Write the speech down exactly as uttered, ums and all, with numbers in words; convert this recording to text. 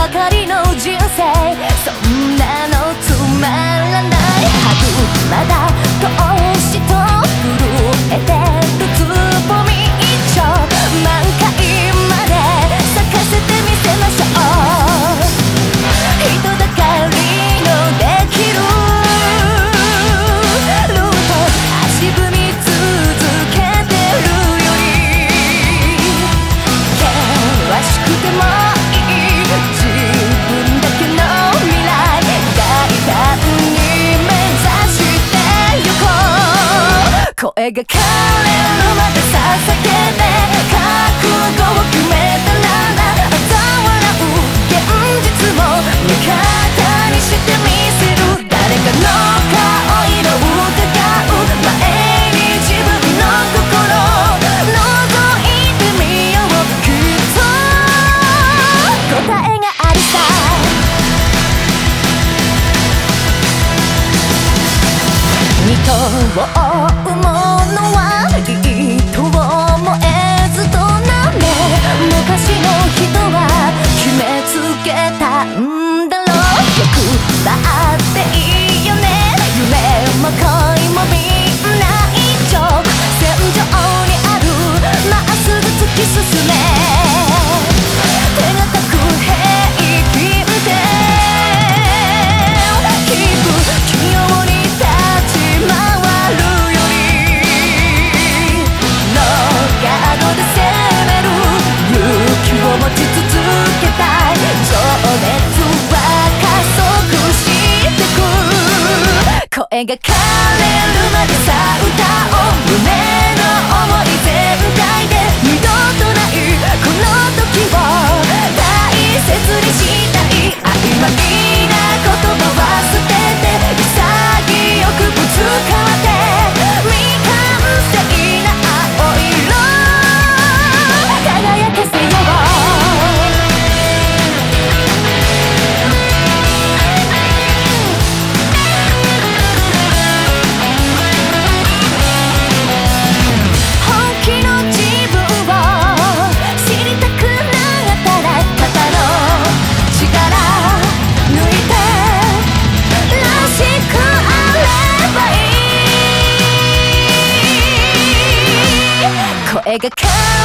ばかりの人生、そんなのつまらない。春まだ通しと震えてるつぼみ一丁、満開まで咲かせてみせましょう。人だかりのできるルート、足踏み続けてるより険しくてもいい自分だけの未来、大胆に目指してゆこう。声が枯れるまで捧げて覚悟を決めたなら、嘲笑う現実も味方にしてみせる。誰かの顔色を伺う前に自分の心覗いてみよう。きっと答えがあるさ。二頭を追うものはいいと思えずとなめ、昔の人は決めつけたんだろう。欲張っていいよね、夢も恋もみんな一緒、戦場にあるまっすぐ突き進め、手堅く平均点キープ、器用に立ち回るよりノーガードで攻める勇気を持ち続けたい。情熱は加速してく、声が枯れるまでさあ歌おう。夢の想い全体で二度とないこの時を大切にしたい。曖昧な言葉は捨てて潔くぶつかって未完成な青色輝かせよう。本気の自分を知りたくなったら肩の力抜いてらしくあればいい。声が